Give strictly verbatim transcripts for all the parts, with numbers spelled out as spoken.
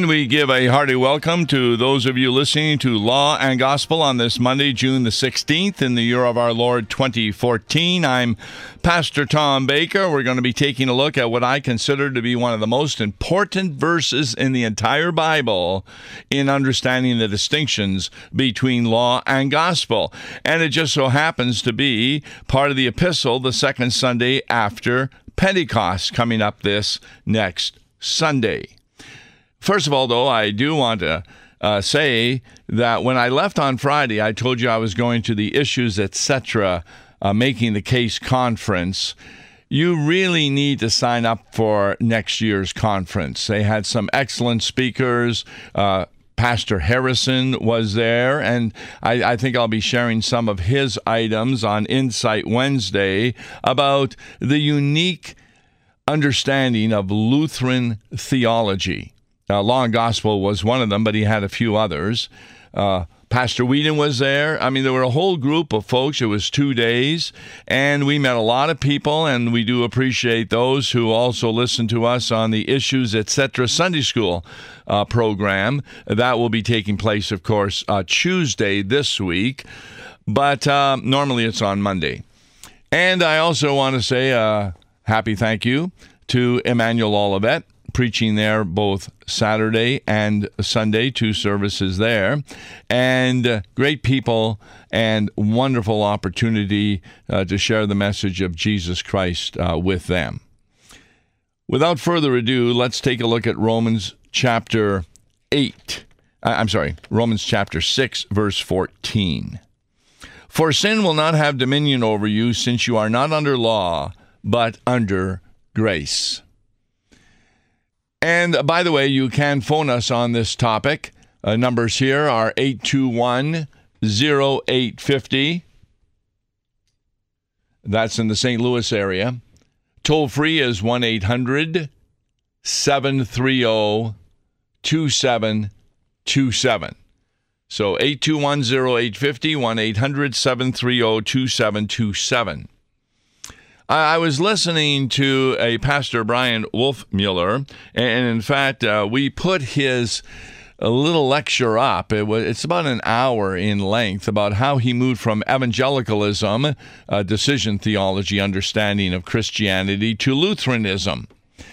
And we give a hearty welcome to those of you listening to Law and Gospel on this Monday, June the sixteenth, in the year of our Lord twenty fourteen. I'm Pastor Tom Baker. We're going to be taking a look at what I consider to be one of the most important verses in the entire Bible in understanding the distinctions between law and gospel. And it just so happens to be part of the epistle, the second Sunday after Pentecost, coming up this next Sunday. First of all, though, I do want to uh, say that when I left on Friday, I told you I was going to the Issues, et cetera, uh, Making the Case conference. You really need to sign up for next year's conference. They had some excellent speakers. Uh, Pastor Harrison was there, and I, I think I'll be sharing some of his items on Insight Wednesday about the unique understanding of Lutheran theology. Uh, Law and Gospel was one of them, but he had a few others. Uh, Pastor Whedon was there. I mean, there were a whole group of folks. It was two days, and we met a lot of people, and we do appreciate those who also listen to us on the Issues, et cetera, Sunday School uh, program. That will be taking place, of course, uh, Tuesday this week, but uh, normally it's on Monday. And I also want to say a happy thank you to Emmanuel Olivet, preaching there both Saturday and Sunday, two services there, and uh, great people and wonderful opportunity uh, to share the message of Jesus Christ uh, with them. Without further ado, let's take a look at Romans chapter eight. Uh, I'm sorry, Romans chapter six, verse fourteen. For sin will not have dominion over you, since you are not under law, but under grace. And by the way, you can phone us on this topic. Uh, numbers here are eight two one, oh eight five oh. That's in the Saint Louis area. Toll free is one eight hundred, seven three zero, two seven two seven. So eight two one, oh eight five oh, one eight hundred, seven three zero, two seven two seven. I was listening to a Pastor Brian Wolfmueller, and in fact, uh, we put his a little lecture up. It was, it's about an hour in length about how he moved from evangelicalism, uh, decision theology, understanding of Christianity, to Lutheranism.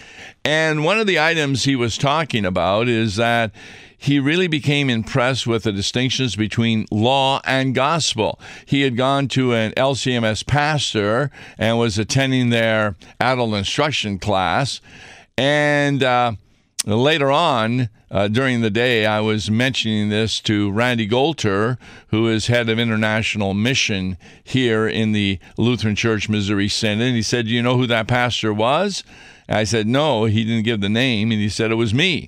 And one of the items he was talking about is that he really became impressed with the distinctions between law and gospel. He had gone to an L C M S pastor and was attending their adult instruction class. And uh, later on, uh, during the day, I was mentioning this to Randy Golter, who is head of international mission here in the Lutheran Church Missouri Synod. And he said, "Do you know who that pastor was?" And I said, "No," he didn't give the name. And he said, "It was me."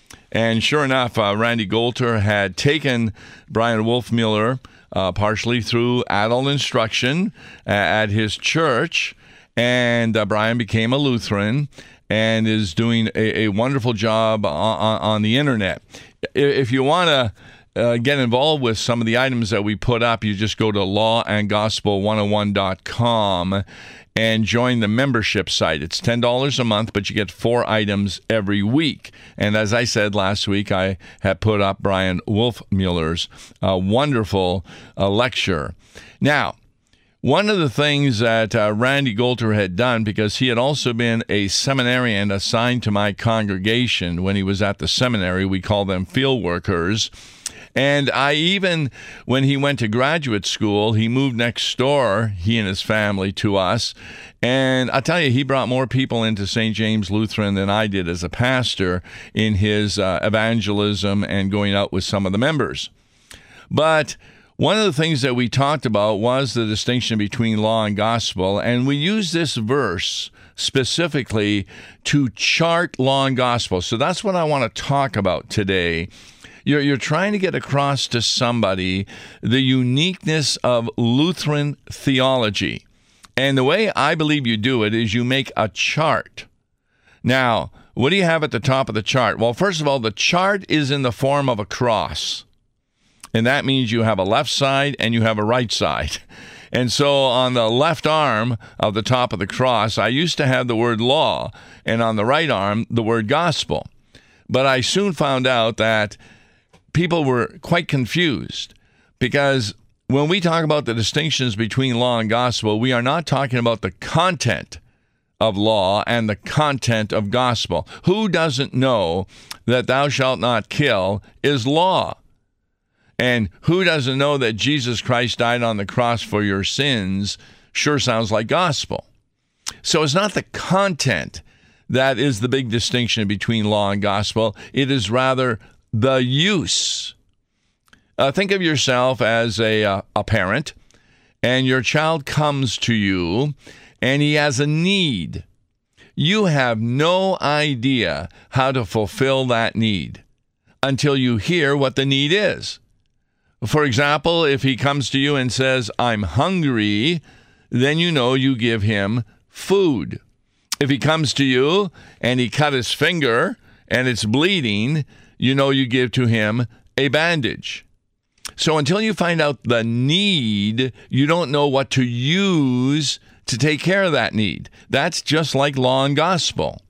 And sure enough, uh, Randy Golter had taken Brian Wolfmueller uh, partially through adult instruction uh, at his church, and uh, Brian became a Lutheran and is doing a, a wonderful job on, on the internet. If you want to uh, get involved with some of the items that we put up, you just go to law and gospel one oh one dot com and join the membership site. It's ten dollars a month, but you get four items every week. And as I said last week, I had put up Brian Wolfmueller's uh, wonderful uh, lecture. Now, one of the things that uh, Randy Golter had done, because he had also been a seminarian assigned to my congregation when he was at the seminary, we call them field workers. And I even, when he went to graduate school, he moved next door, he and his family, to us. And I tell you, he brought more people into Saint James Lutheran than I did as a pastor in his uh, evangelism and going out with some of the members. But one of the things that we talked about was the distinction between law and gospel. And we use this verse specifically to chart law and gospel. So that's what I want to talk about today. You're, you're trying to get across to somebody the uniqueness of Lutheran theology. And the way I believe you do it is you make a chart. Now, what do you have at the top of the chart? Well, first of all, the chart is in the form of a cross. And that means you have a left side and you have a right side. And so on the left arm of the top of the cross, I used to have the word law, and on the right arm, the word gospel. But I soon found out that people were quite confused, because when we talk about the distinctions between law and gospel, we are not talking about the content of law and the content of gospel. Who doesn't know that thou shalt not kill is law? And who doesn't know that Jesus Christ died on the cross for your sins sure sounds like gospel. So it's not the content that is the big distinction between law and gospel. It is rather the use. Uh, think of yourself as a, uh, a parent, and your child comes to you, and he has a need. You have no idea how to fulfill that need until you hear what the need is. For example, if he comes to you and says, I'm hungry, then you know you give him food. If he comes to you and he cut his finger and it's bleeding, you know you give to him a bandage. So until you find out the need, you don't know what to use to take care of that need. That's just like law and gospel.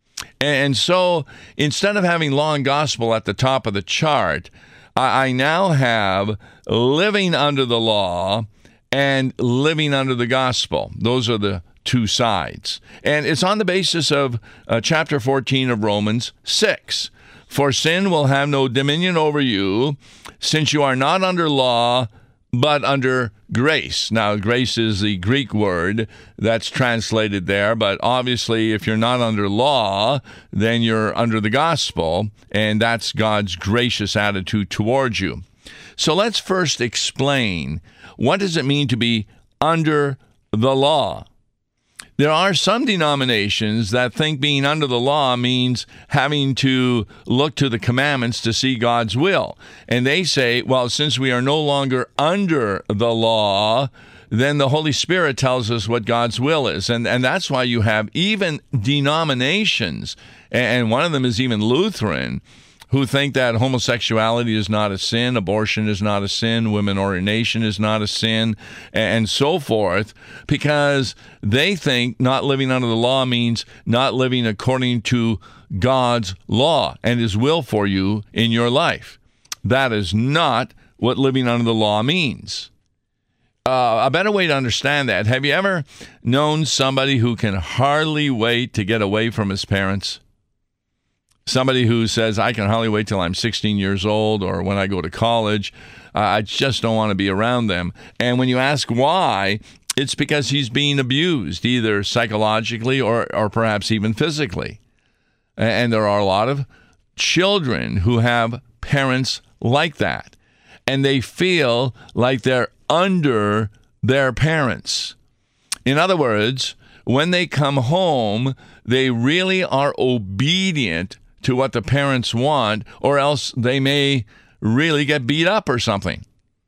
And so instead of having law and gospel at the top of the chart, I now have living under the law and living under the gospel. Those are the two sides. And it's on the basis of uh, chapter fourteen of Romans six. For sin will have no dominion over you, since you are not under law, but under grace. Now, grace is the Greek word that's translated there, but obviously if you're not under law, then you're under the gospel, and that's God's gracious attitude towards you. So let's first explain, what does it mean to be under the law? There are some denominations that think being under the law means having to look to the commandments to see God's will. And they say, well, since we are no longer under the law, then the Holy Spirit tells us what God's will is. And, and that's why you have even denominations, and one of them is even Lutheran, who think that homosexuality is not a sin, abortion is not a sin, women ordination is not a sin, and so forth, because they think not living under the law means not living according to God's law and His will for you in your life. That is not what living under the law means. Uh, a better way to understand that, have you ever known somebody who can hardly wait to get away from his parents? Somebody who says, I can hardly wait till I'm sixteen years old, or when I go to college, uh, I just don't want to be around them. And when you ask why, it's because he's being abused, either psychologically or, or perhaps even physically. And there are a lot of children who have parents like that, and they feel like they're under their parents. In other words, when they come home, they really are obedient to what the parents want, or else they may really get beat up or something.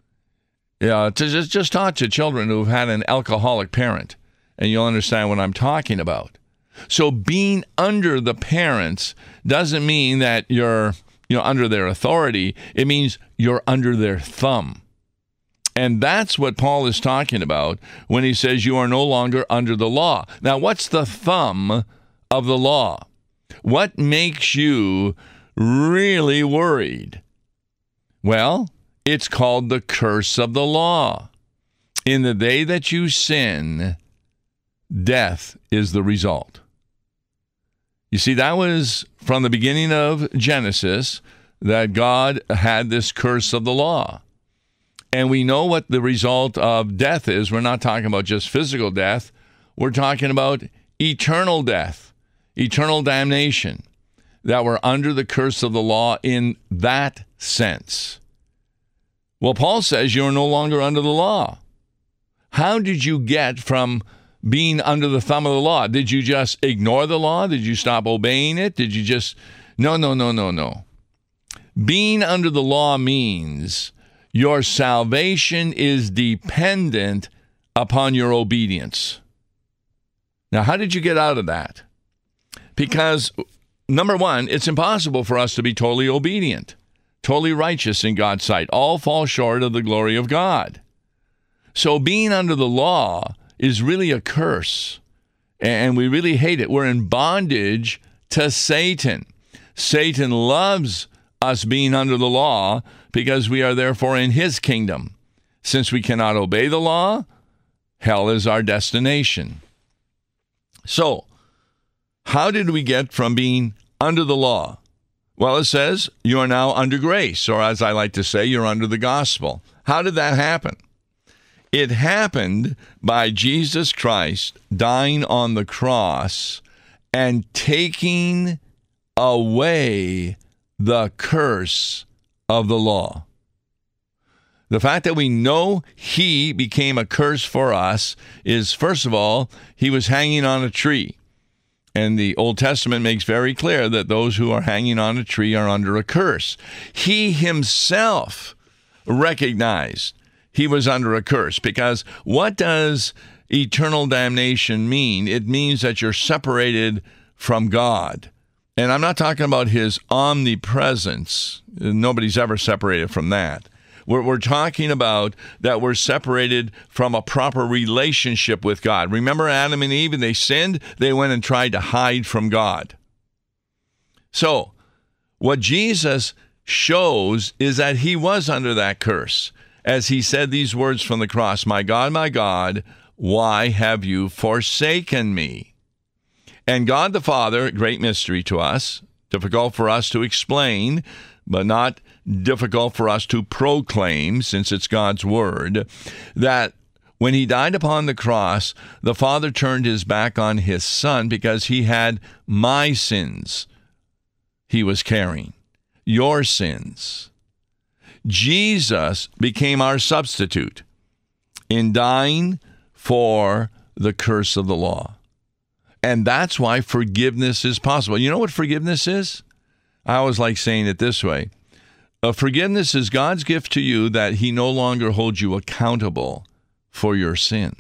Yeah, to just, just talk to children who've had an alcoholic parent, and you'll understand what I'm talking about. So being under the parents doesn't mean that you're, you know, under their authority. It means you're under their thumb. And that's what Paul is talking about when he says you are no longer under the law. Now, what's the thumb of the law? What makes you really worried? Well, it's called the curse of the law. In the day that you sin, death is the result. You see, that was from the beginning of Genesis that God had this curse of the law. And we know what the result of death is. We're not talking about just physical death. We're talking about eternal death. Eternal damnation, that we're under the curse of the law in that sense. Well, Paul says you're no longer under the law. How did you get from being under the thumb of the law? Did you just ignore the law? Did you stop obeying it? Did you just... No, no, no, no, no. Being under the law means your salvation is dependent upon your obedience. Now, how did you get out of that? Because, number one, it's impossible for us to be totally obedient, totally righteous in God's sight. All fall short of the glory of God. So being under the law is really a curse, and we really hate it. We're in bondage to Satan. Satan loves us being under the law because we are therefore in his kingdom. Since we cannot obey the law, hell is our destination. So, how did we get from being under the law? Well, it says you are now under grace, or as I like to say, you're under the gospel. How did that happen? It happened by Jesus Christ dying on the cross and taking away the curse of the law. The fact that we know he became a curse for us is, first of all, he was hanging on a tree. And the Old Testament makes very clear that those who are hanging on a tree are under a curse. He himself recognized he was under a curse, because what does eternal damnation mean? It means that you're separated from God. And I'm not talking about his omnipresence. Nobody's ever separated from that. We're, we're talking about that we're separated from a proper relationship with God. Remember Adam and Eve, and they sinned? They went and tried to hide from God. So, what Jesus shows is that he was under that curse, as he said these words from the cross, "My God, my God, why have you forsaken me?" And God the Father, great mystery to us, difficult for us to explain, but not difficult for us to proclaim, since it's God's word, that when he died upon the cross, the Father turned his back on his Son because he had my sins he was carrying, your sins. Jesus became our substitute in dying for the curse of the law. And that's why forgiveness is possible. You know what forgiveness is? I always like saying it this way. Uh, forgiveness is God's gift to you that he no longer holds you accountable for your sin.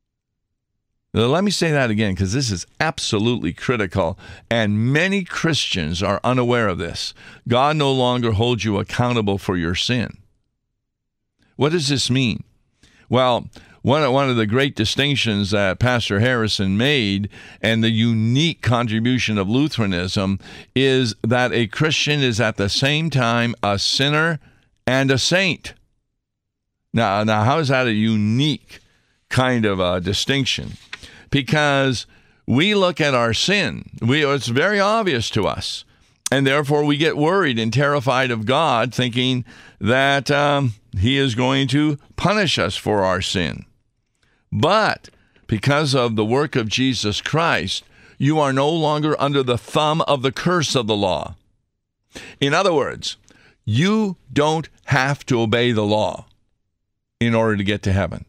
Now, let me say that again, because this is absolutely critical, and many Christians are unaware of this. God no longer holds you accountable for your sin. What does this mean? Well, one, one of the great distinctions that Pastor Harrison made, and the unique contribution of Lutheranism, is that a Christian is at the same time a sinner and a saint. Now, now how is that a unique kind of a distinction? Because we look at our sin, we, it's very obvious to us, and therefore we get worried and terrified of God, thinking that um, he is going to punish us for our sin. But because of the work of Jesus Christ, you are no longer under the thumb of the curse of the law. In other words, you don't have to obey the law in order to get to heaven.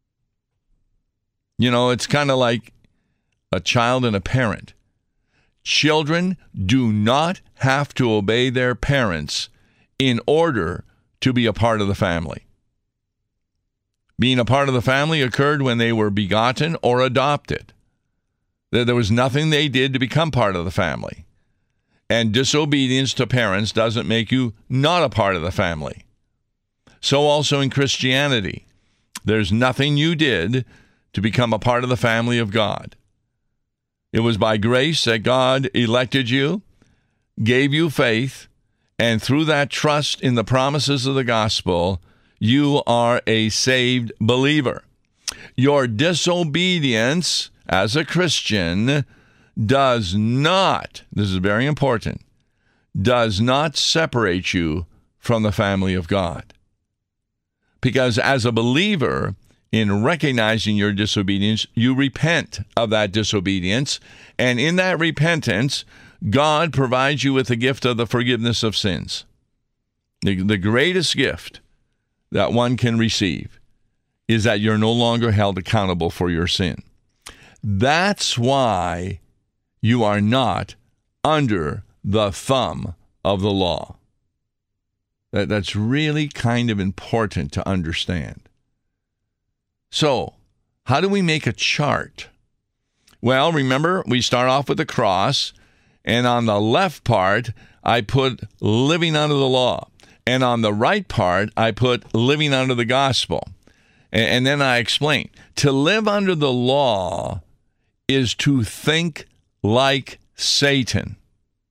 You know, it's kind of like a child and a parent. Children do not have to obey their parents in order to be a part of the family. Being a part of the family occurred when they were begotten or adopted. There was nothing they did to become part of the family. And disobedience to parents doesn't make you not a part of the family. So also in Christianity, there's nothing you did to become a part of the family of God. It was by grace that God elected you, gave you faith, and through that trust in the promises of the gospel, you are a saved believer. Your disobedience as a Christian does not, this is very important, does not separate you from the family of God. Because as a believer, in recognizing your disobedience, you repent of that disobedience, and in that repentance, God provides you with the gift of the forgiveness of sins. The, the greatest gift that one can receive is that you're no longer held accountable for your sin. That's why you are not under the thumb of the law. That, that's really kind of important to understand. So, how do we make a chart? Well, remember, we start off with the cross, and on the left part, I put living under the law. And on the right part, I put living under the gospel. And, and then I explain. To live under the law is to think like Satan.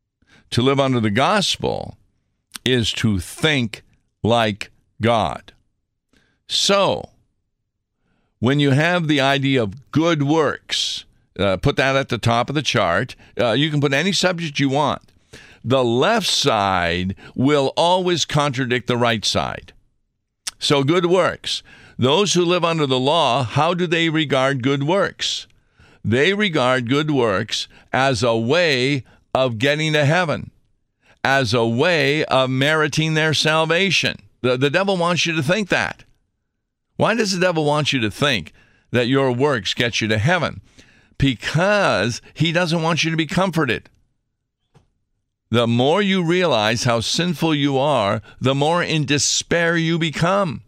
To live under the gospel is to think like God. So, when you have the idea of good works, uh, put that at the top of the chart. Uh, you can put any subject you want. The left side will always contradict the right side. So, good works. Those who live under the law, how do they regard good works? They regard good works as a way of getting to heaven, as a way of meriting their salvation. The, the devil wants you to think that. Why does the devil want you to think that your works get you to heaven? Because he doesn't want you to be comforted. The more you realize how sinful you are, the more in despair you become.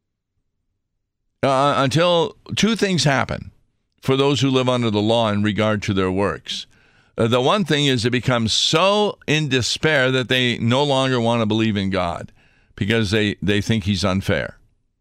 Uh, until two things happen for those who live under the law in regard to their works. Uh, the one thing is they become so in despair that they no longer want to believe in God because they, they think he's unfair.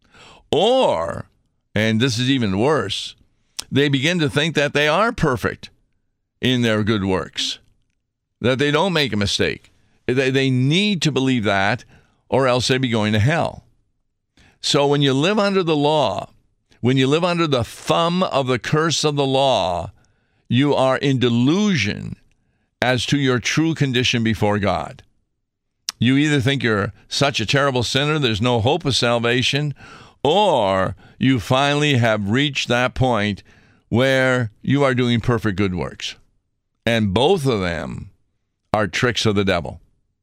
Or, and this is even worse, they begin to think that they are perfect in their good works, that they don't make a mistake. They, they need to believe that, or else they'd be going to hell. So when you live under the law, when you live under the thumb of the curse of the law, you are in delusion as to your true condition before God. You either think you're such a terrible sinner, there's no hope of salvation, or you finally have reached that point where you are doing perfect good works. And both of them are tricks of the devil.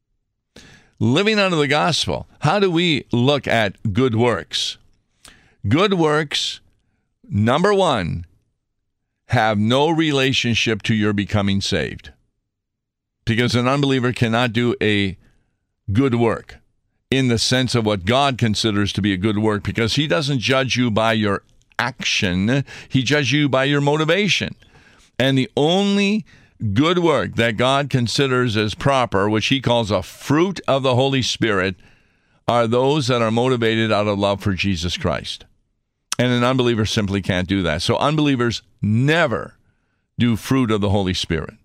Living under the gospel, how do we look at good works? Good works, number one, have no relationship to your becoming saved. Because an unbeliever cannot do a good work in the sense of what God considers to be a good work, because he doesn't judge you by your action, he judges you by your motivation. And the only good work that God considers as proper, which he calls a fruit of the Holy Spirit, are those that are motivated out of love for Jesus Christ. And an unbeliever simply can't do that. So unbelievers never do fruit of the Holy Spirit.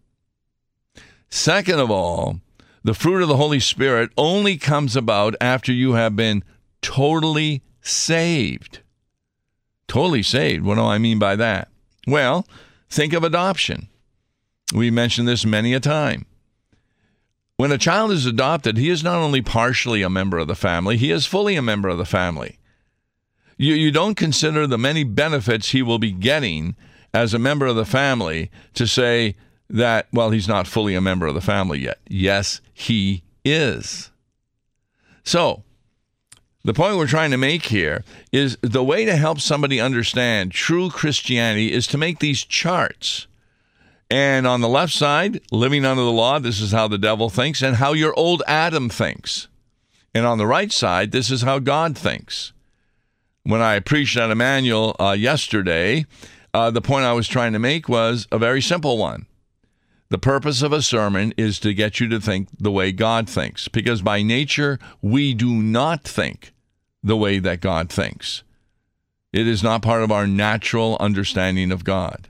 Second of all, the fruit of the Holy Spirit only comes about after you have been totally saved. Totally saved. What do I mean by that? Well, think of adoption. We mentioned this many a time. When a child is adopted, he is not only partially a member of the family, he is fully a member of the family. You, you don't consider the many benefits he will be getting as a member of the family to say that, well, he's not fully a member of the family yet. Yes, he is. So, the point we're trying to make here is the way to help somebody understand true Christianity is to make these charts. And on the left side, living under the law, this is how the devil thinks and how your old Adam thinks. And on the right side, this is how God thinks. When I preached at Emmanuel uh, yesterday, uh, the point I was trying to make was a very simple one. The purpose of a sermon is to get you to think the way God thinks, because by nature, we do not think the way that God thinks. It is not part of our natural understanding of God.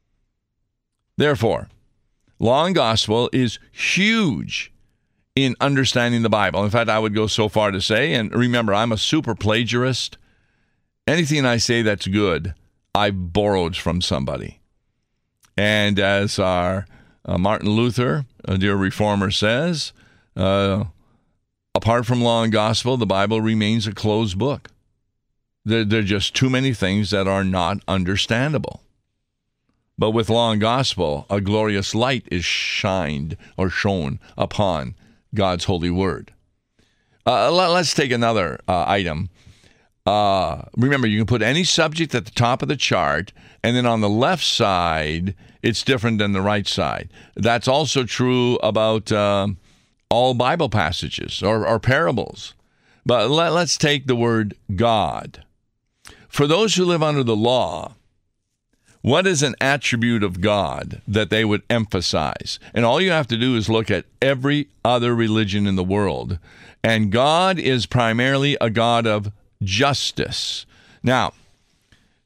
Therefore, law and gospel is huge in understanding the Bible. In fact, I would go so far to say, and remember, I'm a super plagiarist. Anything I say that's good, I borrowed from somebody. And as our uh, Martin Luther, a dear reformer, says, uh, apart from law and gospel, the Bible remains a closed book. There, there are just too many things that are not understandable. But with law and gospel, a glorious light is shined or shone upon God's holy word. Uh, let, let's take another uh, item. Uh, remember, you can put any subject at the top of the chart, and then on the left side, it's different than the right side. That's also true about uh, all Bible passages or, or parables. But let, let's take the word God. For those who live under the law, what is an attribute of God that they would emphasize? And all you have to do is look at every other religion in the world. And God is primarily a God of justice. Now,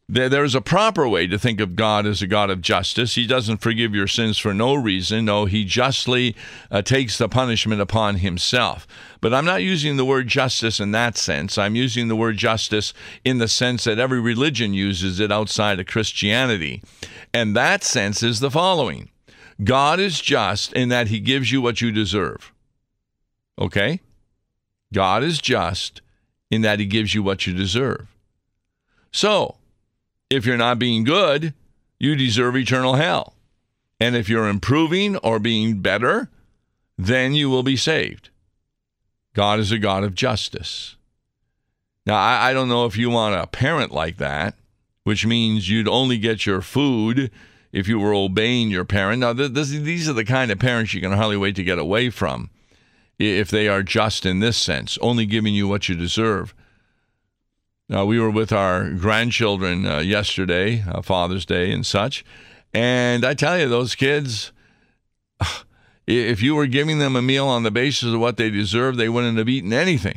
There, there's a proper way to think of God as a God of justice. He doesn't forgive your sins for no reason. No, he justly uh, takes the punishment upon himself. But I'm not using the word justice in that sense. I'm using the word justice in the sense that every religion uses it outside of Christianity. And that sense is the following. God is just in that he gives you what you deserve. Okay? God is just in that he gives you what you deserve. So, if you're not being good, you deserve eternal hell. And if you're improving or being better, then you will be saved. God is a God of justice. Now, I, I don't know if you want a parent like that, which means you'd only get your food if you were obeying your parent. Now, this, these are the kind of parents you can hardly wait to get away from if they are just in this sense, only giving you what you deserve. Now, we were with our grandchildren uh, yesterday, uh, Father's Day and such, and I tell you, those kids, if you were giving them a meal on the basis of what they deserve, they wouldn't have eaten anything.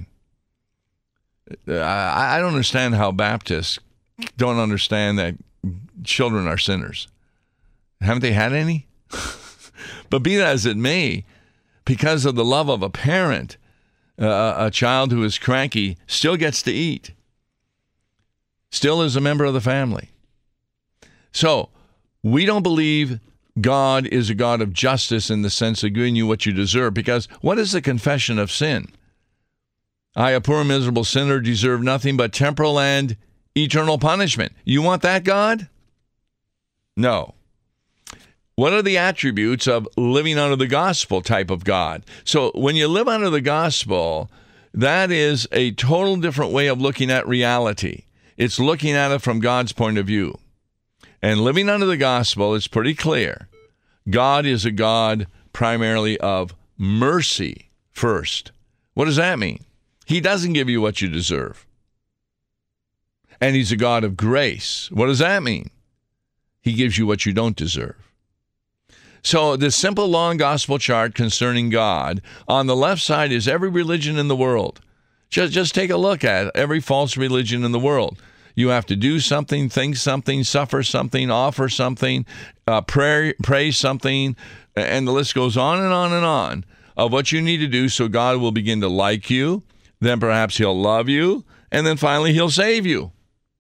I, I don't understand how Baptists don't understand that children are sinners. Haven't they had any? But be that as it may, because of the love of a parent, uh, a child who is cranky still gets to eat. Still is a member of the family. So, we don't believe God is a God of justice in the sense of giving you what you deserve, because what is the confession of sin? I, a poor miserable sinner, deserve nothing but temporal and eternal punishment. You want that God? No. What are the attributes of living under the gospel type of God? So, when you live under the gospel, that is a total different way of looking at reality. It's looking at it from God's point of view. And living under the gospel is pretty clear. God is a God primarily of mercy first. What does that mean? He doesn't give you what you deserve. And he's a God of grace. What does that mean? He gives you what you don't deserve. So this simple long gospel chart concerning God, on the left side is every religion in the world. Just, just take a look at every false religion in the world. You have to do something, think something, suffer something, offer something, uh, pray, pray something, and the list goes on and on and on of what you need to do so God will begin to like you, then perhaps he'll love you, and then finally he'll save you.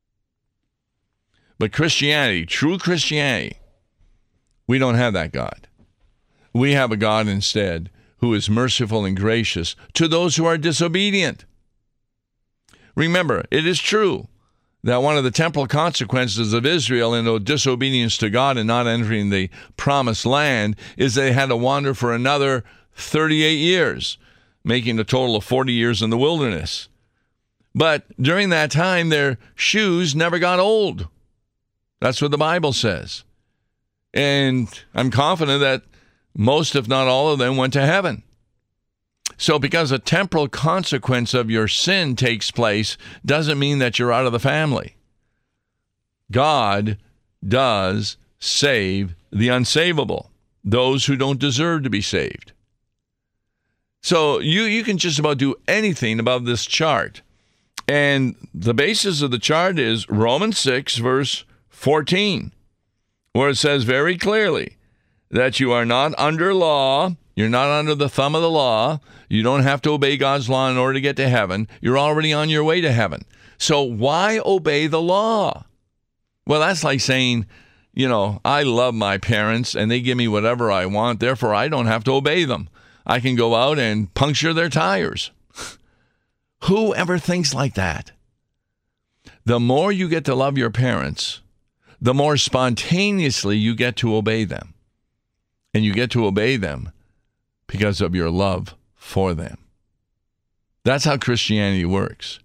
But Christianity, true Christianity, we don't have that God. We have a God instead who is merciful and gracious to those who are disobedient. Remember, it is true that one of the temporal consequences of Israel in their disobedience to God and not entering the promised land is they had to wander for another thirty-eight years, making a total of forty years in the wilderness. But during that time, their shoes never got old. That's what the Bible says. And I'm confident that most, if not all of them, went to heaven. So because a temporal consequence of your sin takes place doesn't mean that you're out of the family. God does save the unsavable, those who don't deserve to be saved. So you, you can just about do anything about this chart. And the basis of the chart is Romans six, verse fourteen, where it says very clearly that you are not under law. You're not under the thumb of the law. You don't have to obey God's law in order to get to heaven. You're already on your way to heaven. So why obey the law? Well, that's like saying, you know, I love my parents and they give me whatever I want. Therefore, I don't have to obey them. I can go out and puncture their tires. Who ever thinks like that? The more you get to love your parents, the more spontaneously you get to obey them. And you get to obey them because of your love for them. That's how Christianity works.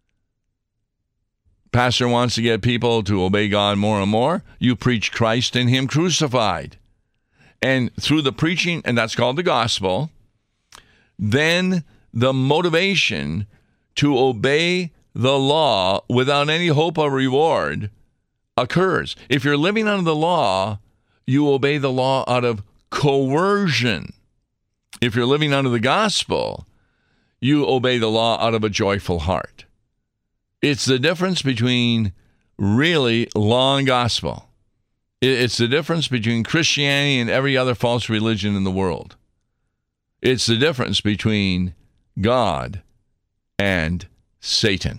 Pastor wants to get people to obey God more and more. You preach Christ and him crucified. And through the preaching, and that's called the gospel, then the motivation to obey the law without any hope of reward occurs. If you're living under the law, you obey the law out of coercion. If you're living under the gospel, you obey the law out of a joyful heart. It's the difference between really law and gospel. It's the difference between Christianity and every other false religion in the world. It's the difference between God and Satan.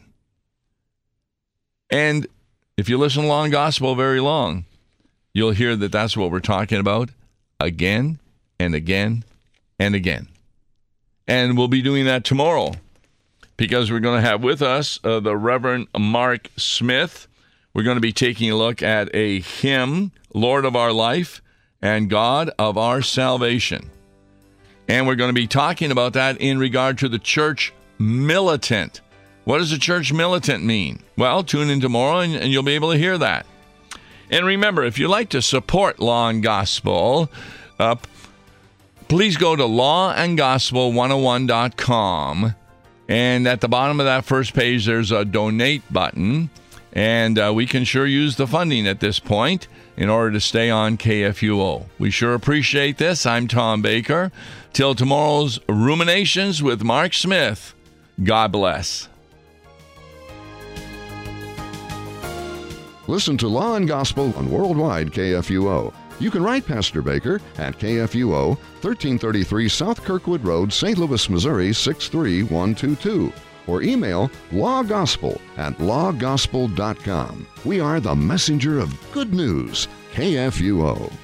And if you listen to law and gospel very long, you'll hear that that's what we're talking about again and again and again. And we'll be doing that tomorrow because we're going to have with us uh, the Reverend Mark Smith. We're going to be taking a look at a hymn, Lord of Our Life and God of Our Salvation. And we're going to be talking about that in regard to the church militant. What does the church militant mean? Well, tune in tomorrow and, and you'll be able to hear that. And remember, if you'd like to support Law and Gospel, uh, please go to law and gospel one oh one dot com. And at the bottom of that first page, there's a donate button. And uh, we can sure use the funding at this point in order to stay on K F U O. We sure appreciate this. I'm Tom Baker. Till tomorrow's Ruminations with Mark Smith. God bless. Listen to Law and Gospel on Worldwide K F U O. You can write Pastor Baker at K F U O, thirteen thirty-three South Kirkwood Road, Saint Louis, Missouri, six three one two two. Or email lawgospel at law gospel dot com. We are the messenger of good news, K F U O.